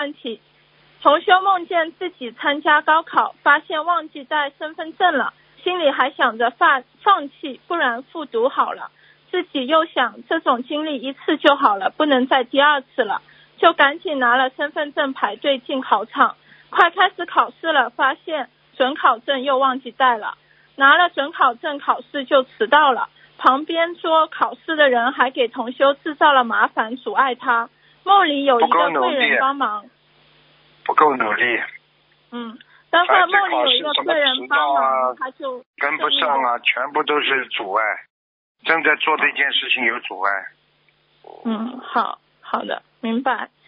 问题。同修梦见自己参加高考，发现忘记带身份证了，心里还想着放弃，不然复读好了。自己又想这种经历一次就好了，不能再第二次了，就赶紧拿了身份证排队进考场。快开始考试了，发现准考证又忘记带了，拿了准考证考试就迟到了。旁边说考试的人还给同修制造了麻烦，阻碍他。梦里有一个贵人帮忙， 不够努力。 但是梦里有一个贵人帮忙，他就跟不上啊，全部都是阻碍，正在做这件事情有阻碍。 好的，明白。